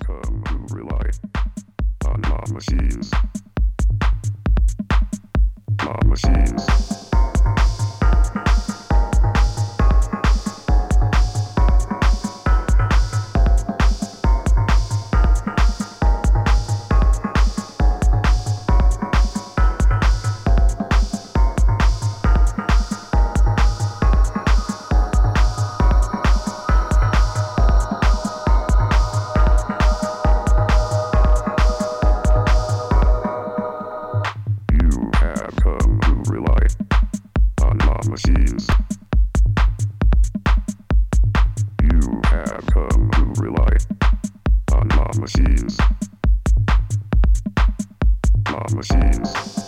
come to rely on mob machines. Mob machines. Machines. You have come to rely on mob machines. Mob machines.